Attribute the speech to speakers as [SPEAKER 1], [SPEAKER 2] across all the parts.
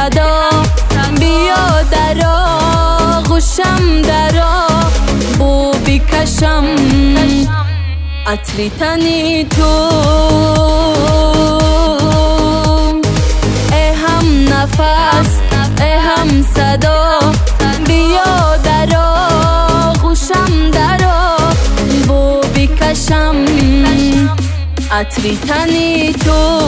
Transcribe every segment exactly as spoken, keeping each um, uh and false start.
[SPEAKER 1] صدا بیا در آغوشم درآ بو بکشم عطری تنی تو ای هم نفس ای هم صدا بیا در آغوشم درآ بو بکشم عطری تنی تو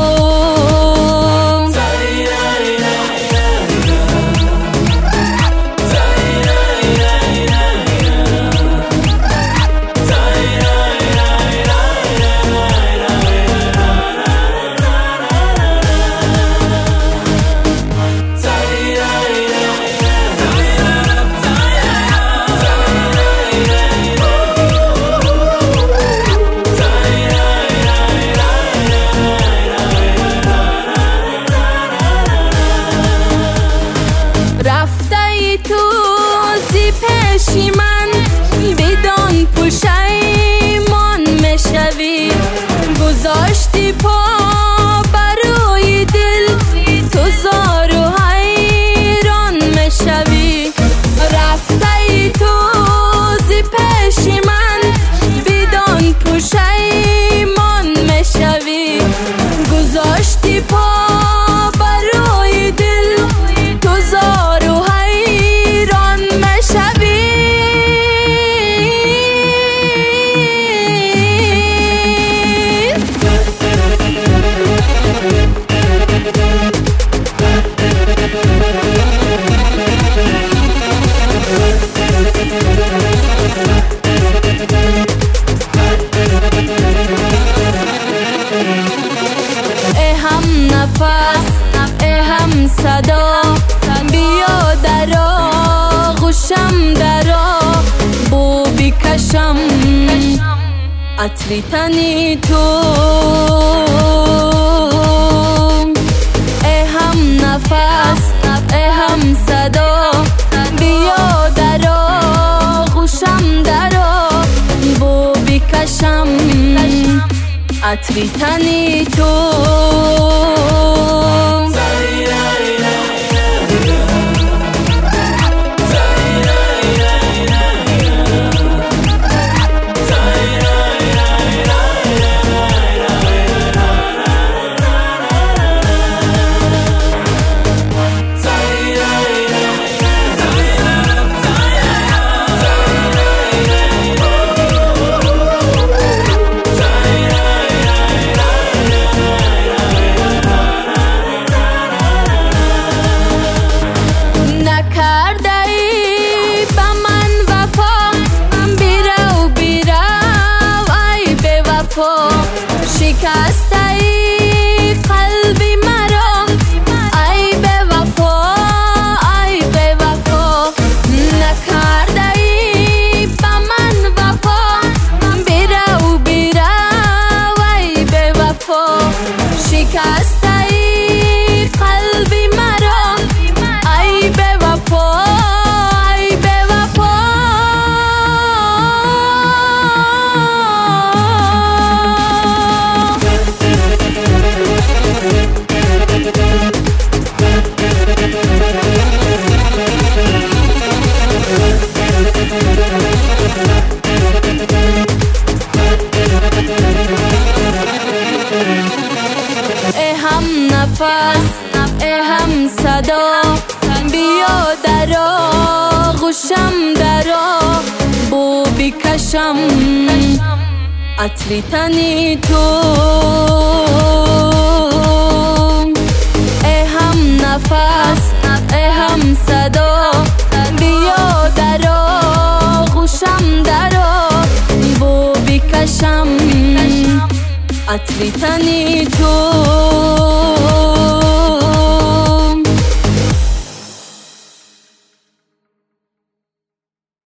[SPEAKER 1] پیشی من بدان پشیمان میشوی گذاشتی پا بروی دل تو زار و حیران میشوی رفته تو زی پیشی من بدان پشیمان میشوی گذاشتی پا بروی دل تو زار و حیران میشوی نفس ای هم صدا بیا در آغوشم درآ بو بکشم عطری تنی تو ای هم نفس ای هم صدا بیا در آغوشم درآ بو بکشم عطری تنی تو شکسته ای قلبی مرا ای به وفا ای به وفا نکرده ای به من وفا برو برو ای به وفا شکسته ای قلبی مرا ای به وفا ای به وفا ای هم نفس ای هم صدا بیا در آغوشم درآ بو بکشم عطری تنی تو ای هم نفس ای هم صدا بیا در آغوشم درآ بو بکشم عطری تنی تو